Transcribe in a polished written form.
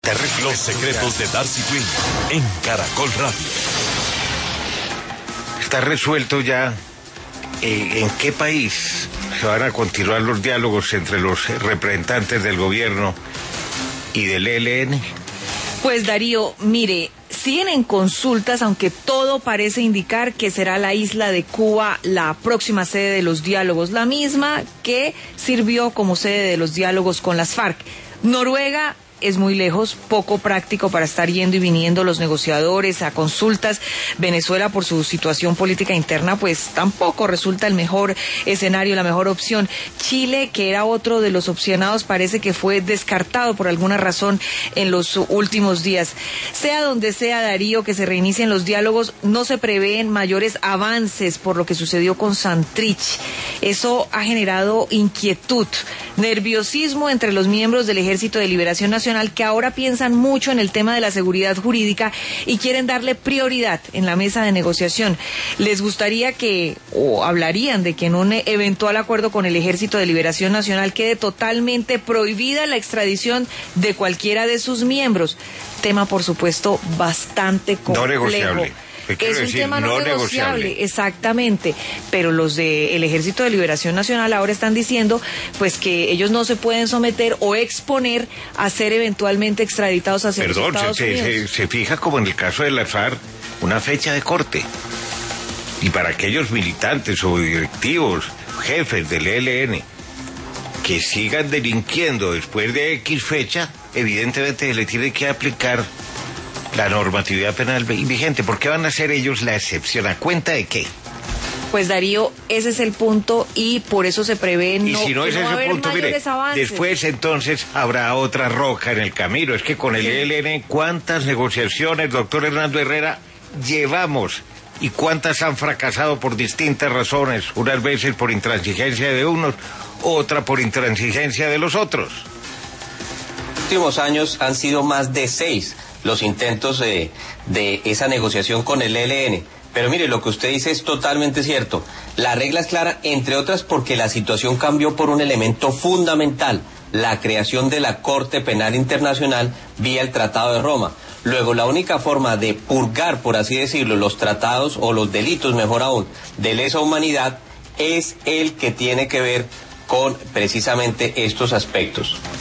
Los secretos de Darcy Quinn en Caracol Radio. ¿Está resuelto ya en qué país se van a continuar los diálogos entre los representantes del gobierno y del ELN? Pues Darío, mire, siguen en consultas, aunque todo parece indicar que será la isla de Cuba la próxima sede de los diálogos, la misma que sirvió como sede de los diálogos con las FARC. Noruega es muy lejos, poco práctico para estar yendo y viniendo los negociadores a consultas. Venezuela, por su situación política interna, pues tampoco resulta el mejor escenario, la mejor opción. Chile, que era otro de los opcionados, parece que fue descartado por alguna razón en los últimos días. Sea donde sea, Darío, que se reinicien los diálogos, no se prevén mayores avances por lo que sucedió con Santrich. Eso ha generado inquietud, nerviosismo entre los miembros del Ejército de Liberación Nacional, que ahora piensan mucho en el tema de la seguridad jurídica y quieren darle prioridad en la mesa de negociación. Les gustaría o hablarían de que en un eventual acuerdo con el Ejército de Liberación Nacional quede totalmente prohibida la extradición de cualquiera de sus miembros. Tema, por supuesto, bastante complejo. No negociable. Es un tema no negociable, exactamente, pero los del Ejército de Liberación Nacional ahora están diciendo pues que ellos no se pueden someter o exponer a ser eventualmente extraditados hacia los Estados Unidos. Se fija, como en el caso de la FARC, una fecha de corte, y para aquellos militantes o directivos, jefes del ELN, que sigan delinquiendo después de X fecha, evidentemente le tiene que aplicar la normatividad penal vigente. ¿Por qué van a ser ellos la excepción? ¿A cuenta de qué? Pues Darío, ese es el punto y por eso se prevé y si no es ese punto, mire, avances. Después entonces habrá otra roca en el camino. Es que con el ELN, ¿cuántas negociaciones, doctor Hernando Herrera, llevamos? ¿Y cuántas han fracasado por distintas razones? Unas veces por intransigencia de unos, otra por intransigencia de los otros. Los últimos años han sido más de 6 los intentos de esa negociación con el ELN. Pero mire, lo que usted dice es totalmente cierto. La regla es clara, entre otras porque la situación cambió por un elemento fundamental, la creación de la Corte Penal Internacional vía el Tratado de Roma. Luego, la única forma de purgar, por así decirlo, los tratados o los delitos, mejor aún, de lesa humanidad, es el que tiene que ver con precisamente estos aspectos.